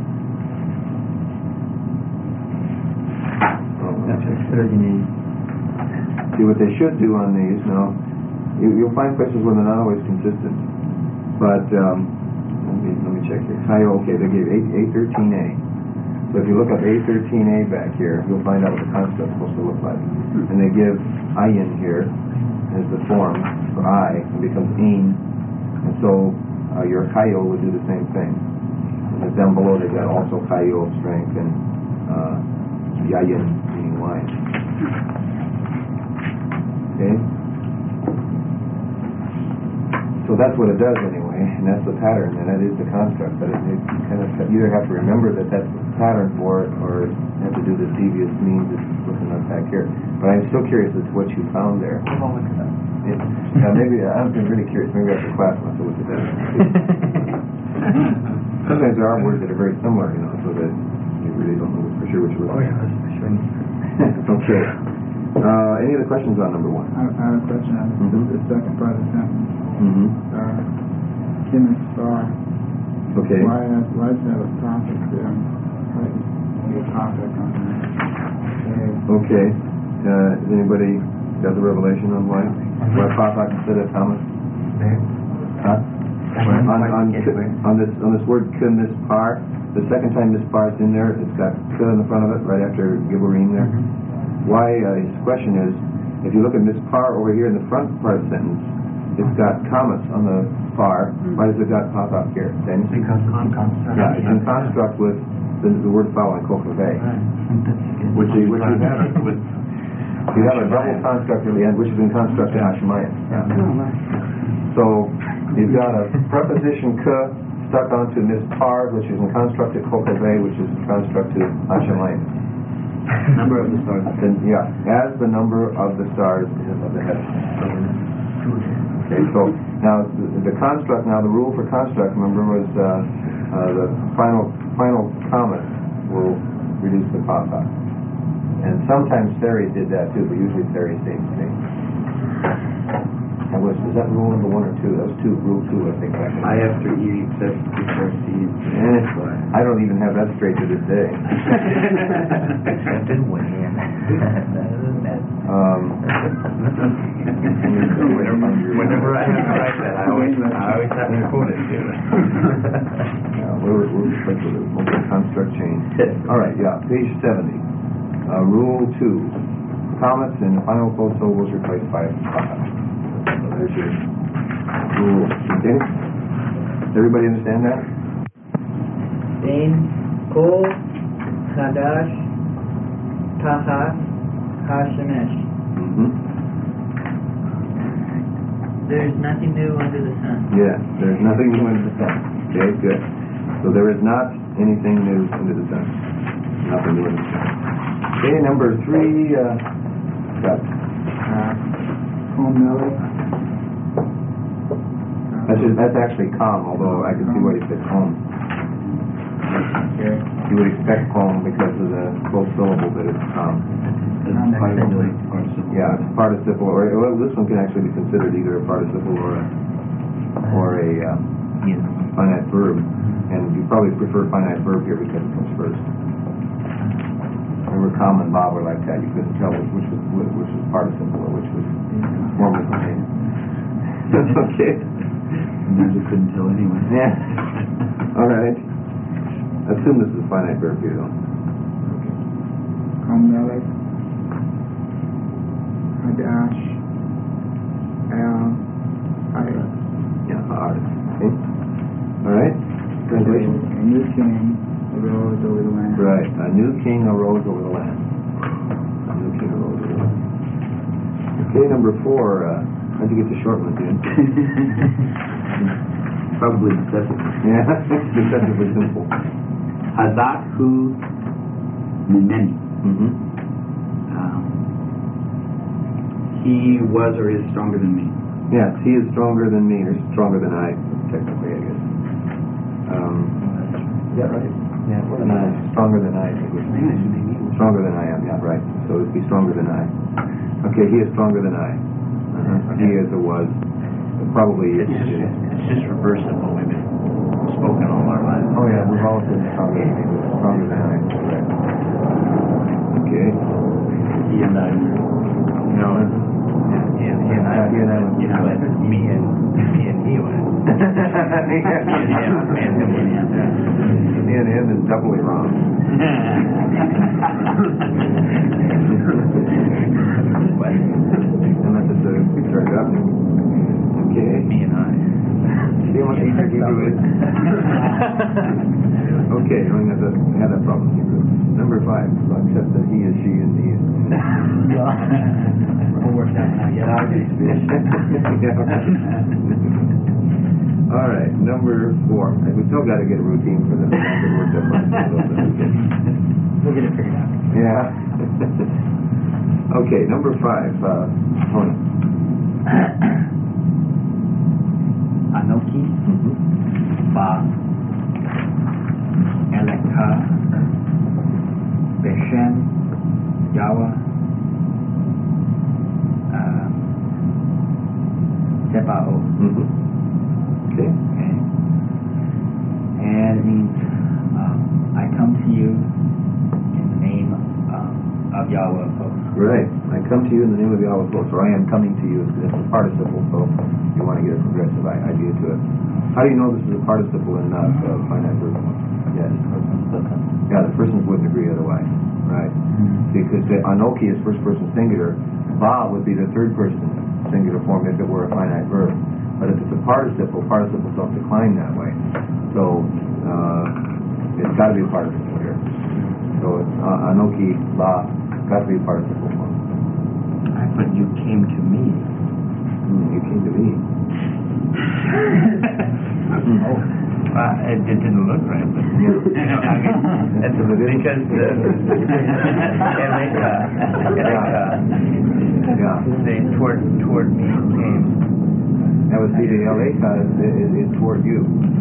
That's right, thirty-eight. See, what they should do on these, now, you, you'll find places where they're not always consistent. But, um, let me, let me check here. Kaio, okay, they gave eight, eight thirteen A. So So if you look up A thirteen A back here, you'll find out what the construct's supposed to look like. And they give ayin here as the form for I, and becomes ein. And so uh, your chayo would do the same thing. And then down below they've got also chayo, strength, and uh, yayin, meaning lion. Okay? So that's what it does anyway, and that's the pattern, and that is the construct. But it, it, you kind of you either have to remember that that's the pattern for it, or you have to do the devious means of looking up back here. But I'm still curious as to what you found there. It, now maybe I'm really curious. Maybe after class I'll have to look at that. Sometimes there are words that are very similar, you know, so that you really don't know for sure what you're looking at. Okay. Uh, any other questions on number one? I, I have a question on the, Mhm. the second part of the sentence. Mm-hmm. Uh, Kenneth Starr. Okay. Why, has, why does it have a topic there? Why does it have a topic on there? Uh, Okay. Uh, has anybody got the revelation on why? Why Papa instead of Thomas? Huh? On, on, on this on this word k mispar, the second time mispar is in there, it's got k in the front of it right after Gibborim there. Why? Uh, his question is, if you look at mispar over here in the front part of the sentence, it's got commas on the par. Why does it got pop up here? Then Because it's in construct. yeah, it's in construct with the, the word following kokave, which you which you have with you have a double construct at the end, which is in construct in Hashemayim. So you've got a preposition k stuck onto mispar, which is in construct at kokave, which is in construct to Hashemayim. Number of the stars. Then, yeah, as the number of the stars of the heavens. Okay, so now the, the construct, now the rule for construct, remember, was uh, uh, the final final comma will reduce the papa. And sometimes Sari did that too, but usually Sari stays the same. That was, is that rule number one or two? That was two, rule two, I think. Back in I after E except before C. Eh, I don't even have that straight to this day. um, Whenever I have to write that, I always, I always have to quote it too. yeah, we're, we're just with it. We'll construct change. All right, yeah, page seventy. Uh, rule two. Commas and final closed syllables replaced by commas. So there's your rule. Okay? Everybody understand that? Din, Kol, Chadash, Tahas, Hashemesh. Mm-hmm. There's nothing new under the sun. Yes, there's nothing new under the sun. Okay, good. So there is not anything new under the sun. Nothing new under the sun. Okay, number three, uh, Scott. uh, Comelli. That's, just, that's actually calm, although I can see why you said calm. Okay. You would expect calm because of the close syllable that it's calm. Yeah, it's a participle, or well, this one can actually be considered either a participle or a or a um, finite verb, and you probably prefer finite verb here because it comes first. Remember, Tom and Bob were like that. You couldn't tell which was which was participle or which was formal name. That's okay. Sometimes you couldn't tell anyway. Yeah. All right. Assume this is a finite verb here, though. Comelli. Hadash. Al. Ayat. Yeah, hard. Okay. All right. Translation. A new king arose over the land. Right. A new king arose over the land. A new king arose over the land. Okay, number four. Uh, how'd you get the short one, dude? Probably excessive. Yeah, excessively simple. Hazak hu mimeni. Mm-hmm. Um, he was or is stronger than me. Yes, he is stronger than me, or stronger than I, technically, I guess. Um, is that right? Yeah, what am I? Stronger than I, I think. Stronger than I am, yeah, right. So it'd be stronger than I. Okay, he is stronger than I. Uh-huh. He is or was. Probably It's is. just, it's just reverse of what we've been spoken all our lives. Oh yeah, we've all been stronger than me, stronger than I. Correct. Okay. He and I. No, he and he and I, He and I. you know, like me and me and he went. Me and him, me and him went. Me and him. then is doubly wrong. Unless it's a start up. Okay. Me and I. See how much easier Hebrew is? Okay, you don't have to have that problem in Hebrew. Number five, except that he is, she, and he is. We'll work that one out. Yeah, All right, number four. We still got to get a routine for this. We'll get it figured out. Yeah. Okay, number five. Uh, Tony. Anoki, Ba, Eleka, Beshem, Yahweh, uh, Sebaoth. Mm-hmm. Okay. Okay. And it means um, I come to you in the name um, of Yahweh of hosts. Right. I come to you in the name of Yahweh of hosts, or I am coming to you. It's a participle, so you want to get a progressive idea to it. How do you know this is a participle and not a finite verb? Yes. Yeah, the persons wouldn't agree otherwise. Right. Mm-hmm. Because the Anoki is first person singular. Ba would be the third person singular form if it were a finite verb. But if it's a participle, participles don't decline that way. So uh, it's got to be a participle here. So it's uh, Anoki, Ba, got to be a participle form. I thought you came to me. Mm, you came to me. Oh, well, it, it didn't look right, but Yeah. that's because the Eleka, Eleka, Yeah. they toward toward me came. That would be the Eleka is, is, is toward you.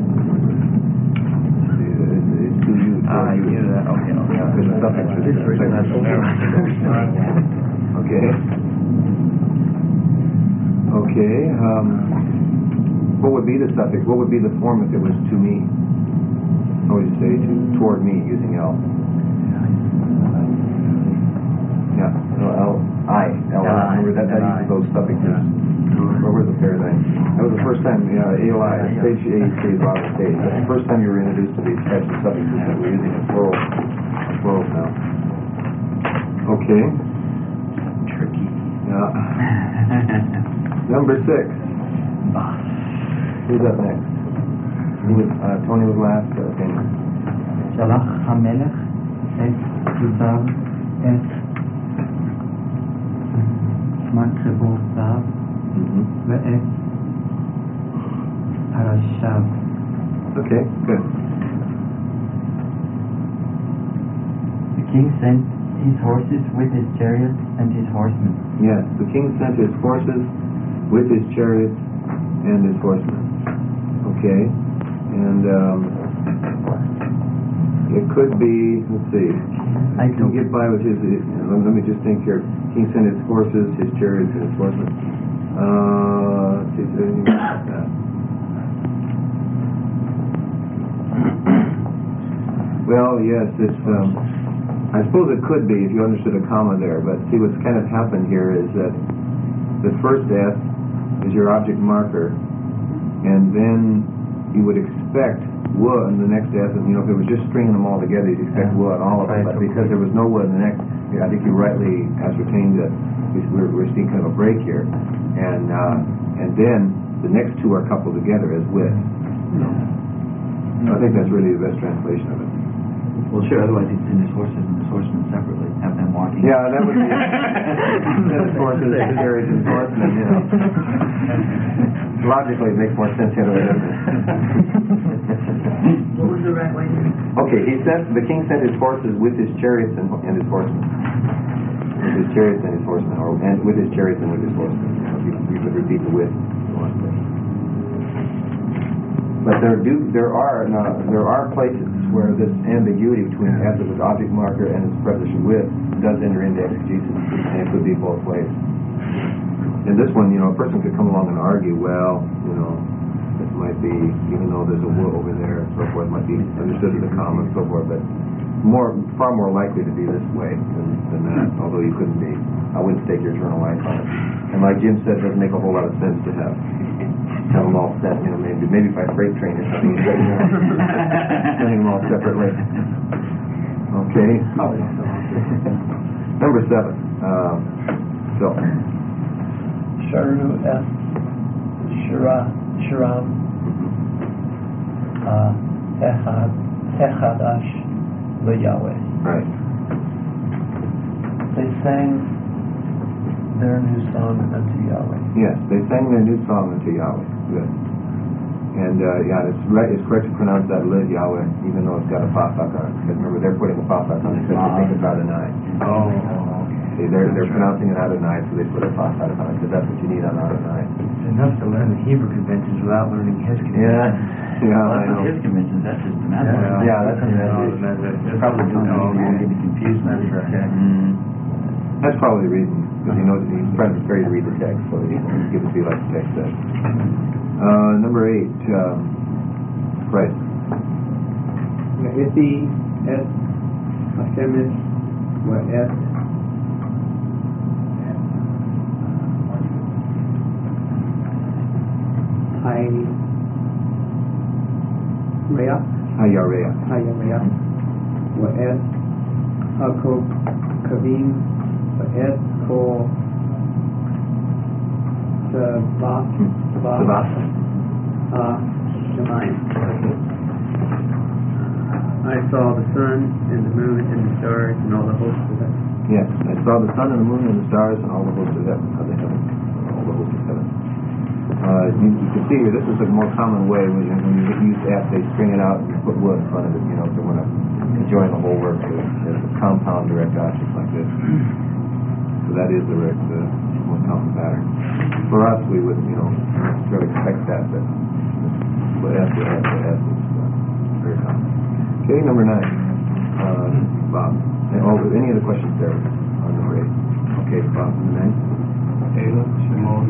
It's, it's to you. Ah, you knew that. Okay, okay. Yeah, because the suffix is okay. Okay. Um, what would be the suffix? What would be the form if it was to me? How would you say to toward me using L? Yeah. L. I. L. I. Remember that? That uses those suffixes. What was the fair thing? That was the first time. Yeah. Eli. Stage eight. Stage bottom stage. That's the first time you were introduced to these types of suffixes that we're using in plural. Plural now. Okay. Tricky. Yeah. Number six. Who's up next? Who was, uh, Tony was last. Uh, Daniel. Shalach HaMelech et Yudav et Matzebotav Mm-hmm. ve'et Parashav. Okay, good. The king sent his horses with his chariots and his horsemen. Yes, the king sent his forces with his chariots and his horsemen. Okay, and um, it could be. Let's see. I can get by with his. Let me, let me just think here. King sent his forces, his chariots, and his horsemen. Uh, let's see if there's anything like that. Well, yes, it's. Um, I suppose it could be if you understood a comma there. But see, what's kind of happened here is that the first S is your object marker, and then you would expect W in the next S, and you know, if it was just stringing them all together, you'd expect W in all of them. But because there was no W in the next, I think you rightly ascertained that we're, we're seeing kind of a break here, and uh, and then the next two are coupled together as with. So I think that's really the best translation of it. Well, sure. Otherwise, he'd send his horses and his horsemen separately. Have them walking. Yeah, that would be his horses, his chariots, and horsemen. You know, logically, it makes more sense the other way, doesn't it? What was the right way to Okay, he sent the king sent his horses with his chariots and, and his horsemen. With his chariots and his horsemen, or and with his chariots and with his horsemen. You, you could repeat the with. If you want to. But there do there are no, there are places where this ambiguity between as it was object marker and its preposition with does enter into exegesis, and it could be both ways. In this one, you know, a person could come along and argue, well, you know, this might be, even though there's a w over there and so forth, might be understood as a comma and so forth, but more, far more likely to be this way than, than that, although you couldn't be. I wouldn't stake your eternal life on it. And like Jim said, it doesn't make a whole lot of sense to have have them all sent, you know, maybe, maybe by freight train or something. Sending them all separately. Okay. Number seven, uh, Phil. Sharu F. Shira, Shiram, uh, Echad, Echadash, the Yahweh. Right. They sang their new song unto Yahweh. Yes, they sang their new song unto Yahweh. Good. And uh, yeah, it's right. It's correct to pronounce that Lid Yahweh, even though it's got a pasuk on it. Because remember, they're putting a pasuk on it because they think it's Adonai. Oh, See, they're they're pronouncing it Adonai, so they put a pasuk on it because that's what you need on Adonai. it's enough to learn the Hebrew conventions without learning his conventions. Yeah, yeah, Well, I that's know. his conventions, that's just the math. Yeah, that's Yeah, the that's it. They're probably doing that, Oh, so you won't okay. get confused. That's right. Mm. That's probably the reason, because he knows that he's trying to prepare you to read the text, so that he can give it to you like the text says. Uh, number eight, um, right. Ithi et Hashemesh wa et Hay Rea Hayareya. Hayarea wa et Hakob Kavim wa et Ko Sabat Sabat. Ah Shemayim. I saw the sun and the moon and the stars and all the hosts of heaven. Yes, I saw the sun and the moon and the stars and all the hosts of heaven, of the heaven, all the hosts of heaven. Uh, you, you can see here, this is a more common way when you, when you use F, they string it out and you put wood in front of it, you know, if they want to join the whole work as a compound direct object like this. So that is the, the more common pattern. For us, we would, you know, necessarily expect that, but but F to F to F is uh, very common. Okay, number nine, uh, Bob. And, oh, any other questions there on number eight? Okay, Bob, number nine. Ela, Shimon,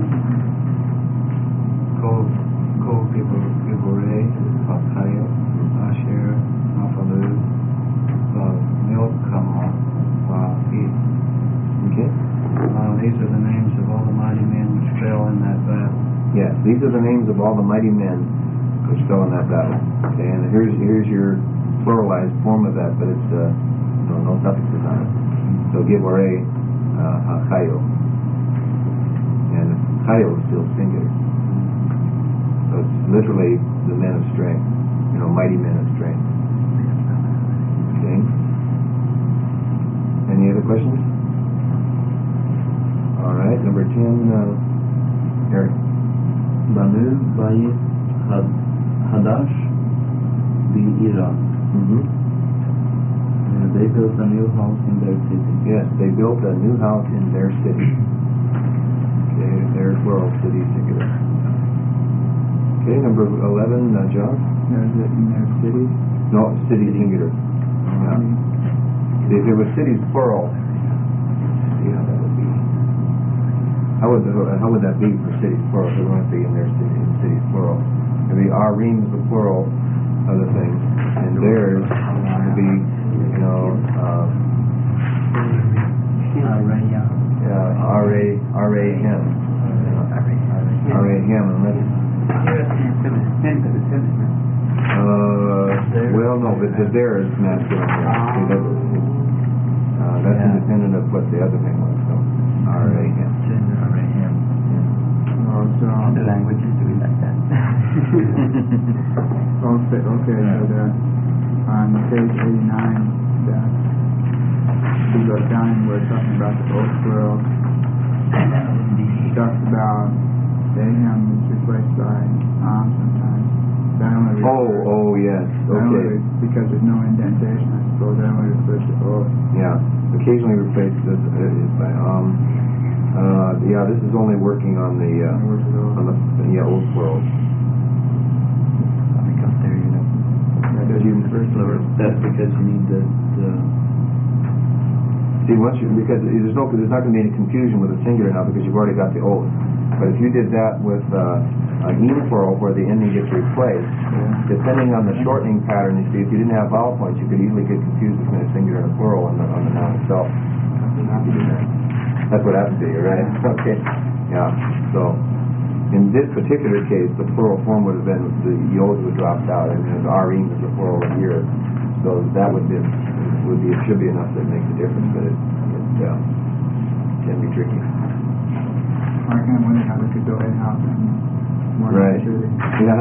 Kol, Kol Gibore, Hakaya, Asher, Naphalu, Milkama, Va'id. Okay. Uh, these are the names of all the mighty men which fell in that battle. Yes, these are the names of all the mighty men which fell in that battle. Okay, and here's here's your pluralized form of that, but it's uh, no, no suffixes on it. So Gibore, uh, Hachayo. And Chayo is still singular. So it's literally the men of strength, you know, mighty men of strength. Okay. Any other questions? All right, number ten, uh, Eric. Banu, Bayit, Had- Hadash, Be'ira. Mm-hmm. Uh, They built a new house in their city. Yes, they built a new house in their city. Okay, their plural, city singular. Okay, number eleven, uh, John. There's it in their city. No, city singular. Yeah. If it was cities plural, see how that would be. How would the, how would that be for cities plural? If it wouldn't be in their city, in cities plural. It'd be our reams the plural of the thing, and theirs would be, you know, um, yeah, R A R A M. R A M, unless. Uh, well, no, but the there is masculine. See, that, uh, that's Yeah. independent of what the other thing was. So, R A M. Oh, so, The languages do it like that. okay, okay, so that on page eighty-nine, that we go down, we're talking about the old world. It talks about Aham is replaced by Am sometimes. That only Oh, refers, oh, yes. that only, Okay. because there's no indentation, I suppose, that only refers to old. Yeah. Occasionally replaced as is by um. Uh, yeah, this is only working on the uh, Only works with old. on the yeah old world. Because they're, you know, That doesn't refer to it. that's because you need the, the See, once you because there's no there's not going to be any confusion with the singular now because you've already got the oath. But if you did that with uh, an em plural where the ending gets replaced, depending on the shortening pattern, you see, if you didn't have vowel points, you could easily get confused between a singular and a plural on the on the noun itself. That's what happens to you, right? Okay. Yeah. So In this particular case, the plural form would have been the yod was dropped out, and the arim is the plural of year. So that would be, would be, it should be enough to make a difference, but it, it uh, can be tricky. I can't wonder how they could build a house in one Right. city. Yeah.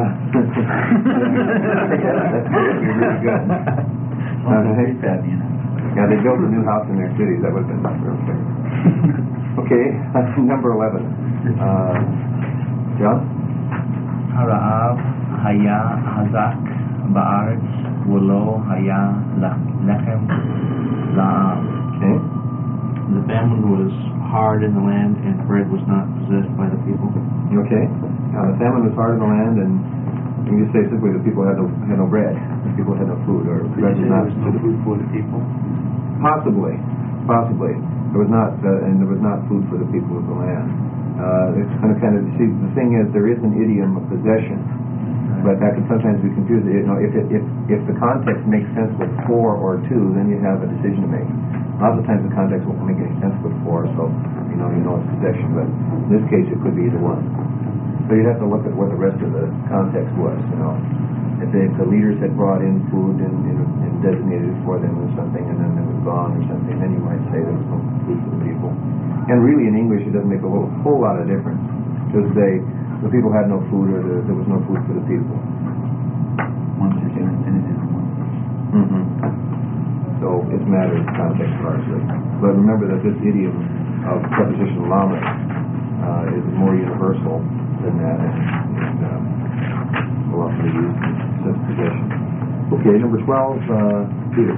That's really good. Well, Uh, they said, you know. Yeah, they built a new house in their cities. That would have been perfect. Okay, number eleven. Uh, John? הרעב היה חזק בארץ ולא היה לחם לעם. Okay. The famine was hard in the land and bread was not possessed by the people. Okay. Now the famine was hard in the land, and you can just say simply that people had no had no bread. People had no food, or bread was There not was no food for the people. Possibly, possibly. There was not, uh, and there was not food for the people of the land. Uh, it's kind of, kind of. See, the thing is, there is an idiom of possession, but that can sometimes be confused. You know, if it, if if the context makes sense with for or to, then you have a decision to make. Lots of times the context won't make any sense with for, so you know you know it's possession. But in this case, it could be either one. So you'd have to look at what the rest of the context was. You know, if, they, if the leaders had brought in food and, and, and designated it for them or something, and then it was gone or something, then you might say there was no food for the people. And really, in English, it doesn't make a whole, whole lot of difference. Just say the people had no food, or the, there was no food for the people. Once or two infinitive one. Mm-hmm. So it's a matter of context largely. But remember that this idiom of prepositional lamed uh, is more universal than that, and, and uh, will often be used in such possession. Okay, number twelve, uh, Peter.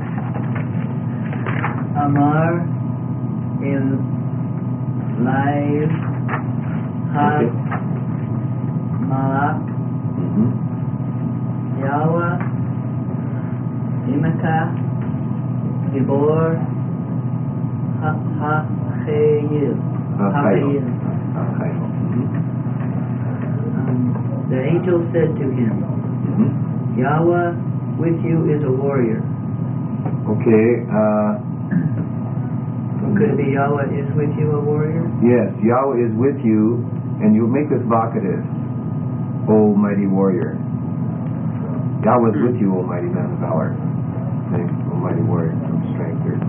Amar il Live Hag Okay. Malak Mm-hmm. Yahweh Imaka Gibor Ha-Ha-Chayil Ha-Chayil. Ha-Chayil. Mm-hmm. The angel said to him, Mm-hmm. Yahweh with you is a warrior. Okay, uh, Could it be Yahweh is with you a warrior? yes, Yahweh is with you, and you make this vocative, O mighty warrior. Yahweh is with you, O mighty man of valor. Okay, O mighty warrior, from strength here.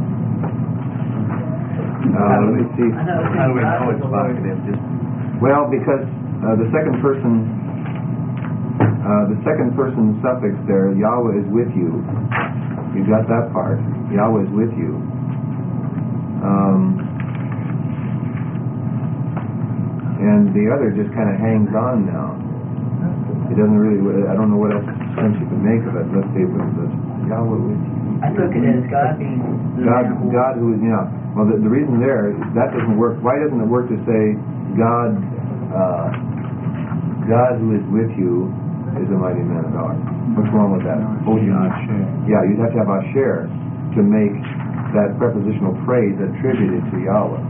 Uh, let me see. I know How do we know it's a warrior. vocative? Just Well, because uh, the second person, uh, the second person suffix there, Yahweh is with you. You got that part. Yahweh is with you. Um, and the other just kind of hangs on now. It doesn't really. I don't know what else sense you can make of it. Let's see if it was Yahweh with you. I took it as God being the God, man who- God who is, yeah. Well, the, the reason there, that doesn't work. Why doesn't it work to say God, uh, God who is with you is a mighty man of valor? What's wrong with that? Oh, you Yeah, you'd have to have Asher to make that prepositional phrase attributed to Yahweh.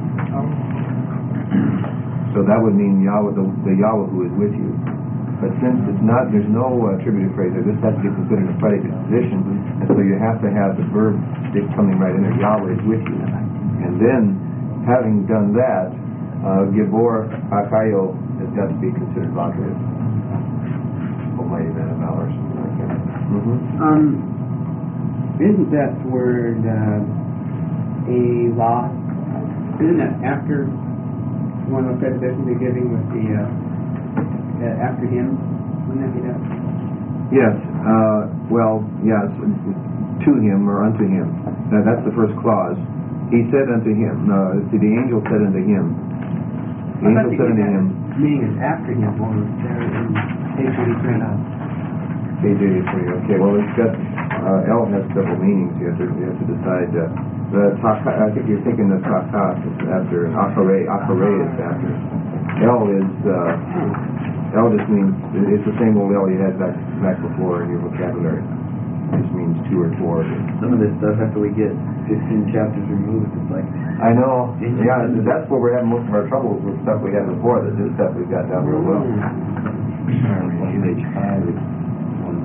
So that would mean Yahweh, the, the Yahweh who is with you. But since it's not, there's no uh, attributed phrase there. This has to be considered a predicate position, and so you have to have the verb stick coming right in there. Yahweh is with you, and then having done that, uh, Gibor Akayo has got to be considered vocative. Almighty man of valor. Mm-hmm. Um, isn't that word uh, Eva? Isn't that after one of the prepositions they're giving with the uh, uh, after him? Wouldn't that be that? Yes. Uh, well, yes. To him or unto him. Now, that's the first clause. He said unto him. No, see, the angel said unto him. The angel said unto him. Meaning is after him over there in page eighty-three. Page eighty-three. Okay. Well, it's got uh, El has several meanings. You have to you have to decide. Uh, the taka, I think you're thinking of takas is after, and akare akare is after. El is uh, El just means it's the same old El you had back back before in your vocabulary. It just means two or four. Some of this stuff after we get fifteen chapters removed, it's like, I know. Yeah, that's where we're having most of our troubles with stuff we had before. That this stuff we've got down real well. page five is one.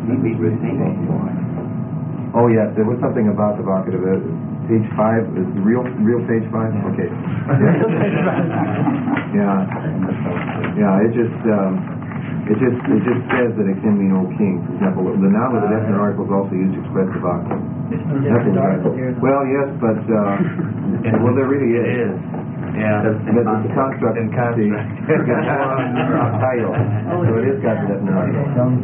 Oh yes, there was something about the vocative. Uh, page five is the real real page five. Okay. Yeah. Yeah. Yeah, it just, um, it just, it just says that it can mean old king. For example, the noun of the definite article is also used to express the voxel. Nothing article. Well, yes, but, uh, well, there really It is. is. Yeah. But it's a construct. In see, contract. it's got one title, so it is got the definite article.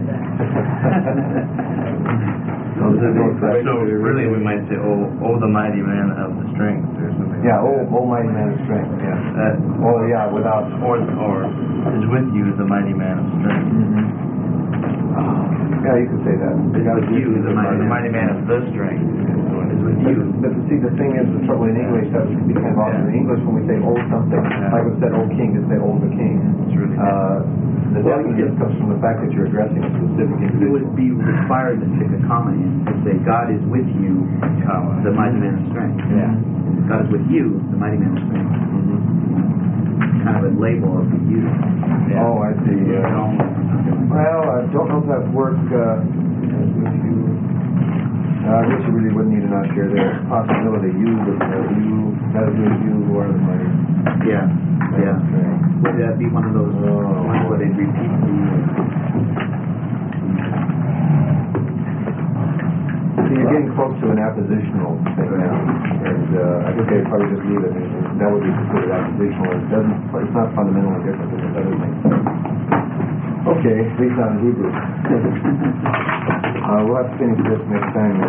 So there's no exception. So really, we might say, "Oh, oh, the mighty man of the strength," or something. Yeah, oh, oh mighty man of strength, yeah. Uh, Oh, yeah, without... or or is with you the mighty man of strength. Mhm. Yeah, you could say that. Is with you the mighty, the mighty man of the strength. Is with you. But, but see, the thing is, the trouble in English, that would be kind of awkward. In English, when we say old something, like we said old king, to say old the king. It's really Uh, the Well, definiteness comes from the fact that you're addressing a specific It individual. would be required to stick a comma in to say, God is with you, comma. the mighty man of strength. Yeah. God is with you, the mighty man of strength. Mhm. Kind of a label of the you. Oh, I see. It's Uh, almost something like well, I don't know if that would work uh, with you. Uh, I guess you really wouldn't need to not share there. Possibility, you, the, uh, you, that is with you who are the mighty. that. Yeah, yeah. Would that be one of those Oh. ones where they repeat the... See, you're getting close to an appositional thing now, and uh, I think they'd probably just leave it. And that would be considered appositional. It doesn't. It's not fundamentally different than the other things. Okay, at least not in Hebrew. uh, we'll have to finish this next time. Then.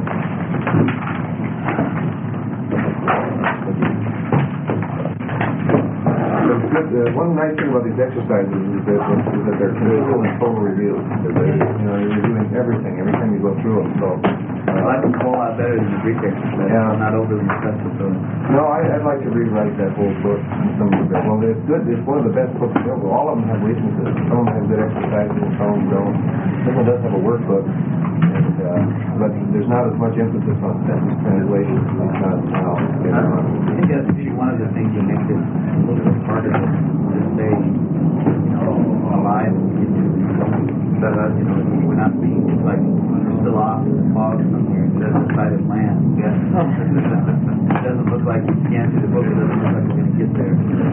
Good, uh, one nice thing about these exercises is that, is that they're continual and total reviews. That they, you know, you're reviewing everything every time you go through them. So, I like them a whole lot better than the Greek exercise. Yeah. I'm not overly impressed with those. no, I, I'd like to rewrite that whole book. And some of it. Well, it's good. It's one of the best books available. All of them have weaknesses. Some of them have good exercises, and some of them don't. This one does have a workbook, and uh, but there's not as much emphasis on sentence translation. At least not now. You know. I think that's maybe one of the things that makes it a little bit harder to stay, you know, alive. But, uh, you know, we're not being, like, we're still off in the fog somewhere. It doesn't sight of land. Yeah. It doesn't look like you scan through the book. It doesn't look like we're going to get there.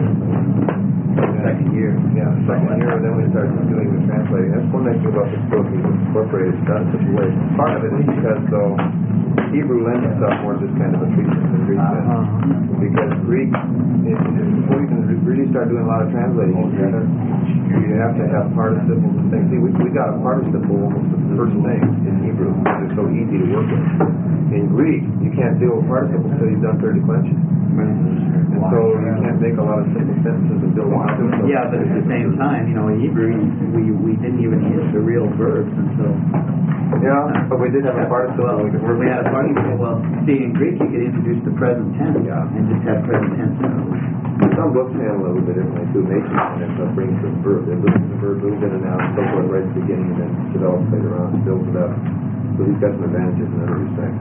Second year. Yeah, second year, then we start doing the translating. That's one nice thing about this book. Is incorporated. It's done in such a way. Part of it is because, though, Hebrew lends itself more to this kind of a treatment than Greek does. Because Greek, it, before you can really start doing a lot of translating, you, you have to have participles and things. See, we, we got a participle almost the first thing in Hebrew. It's so easy to work with. In Greek, you can't deal with participles until you've done third declension. And so you can't make a lot of simple sentences and build them out. Yeah, but at the same time, you know, in Hebrew, we we didn't even use the real verbs until... Yeah, but we did have a participle. Well, we could work we had a participle. Well, see, in Greek, you could introduce the present tense and just have present tense. Some books handle it a little bit differently too. Mason ends up bringing some verb. They listen to the verb, little bit of noun, and so forth right at the beginning, and then develops later on, builds it up. So he's got some advantages in other respects.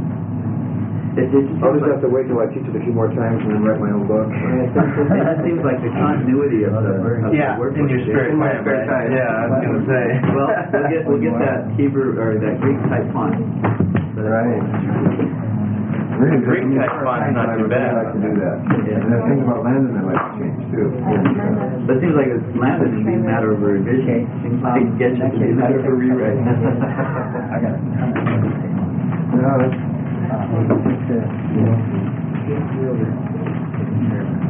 It, it I'll just have to wait till I teach it a few more times and then write my own book. That seems like the continuity of the, of Yeah, the work. in your spare In my time. spare right? time. Yeah, I was gonna say. Well, we'll get we'll get that Hebrew or that Greek type font. Right. Really, Greek in my type spare font's time, not I too would bad. really like to do that. Yeah. And the thing about Landon I like to change too. But it seems like it's landed to be a matter of a revision. Seems like it gets you to be a matter of a rewrite. I got it. No, that's, Uh, just, uh, you know,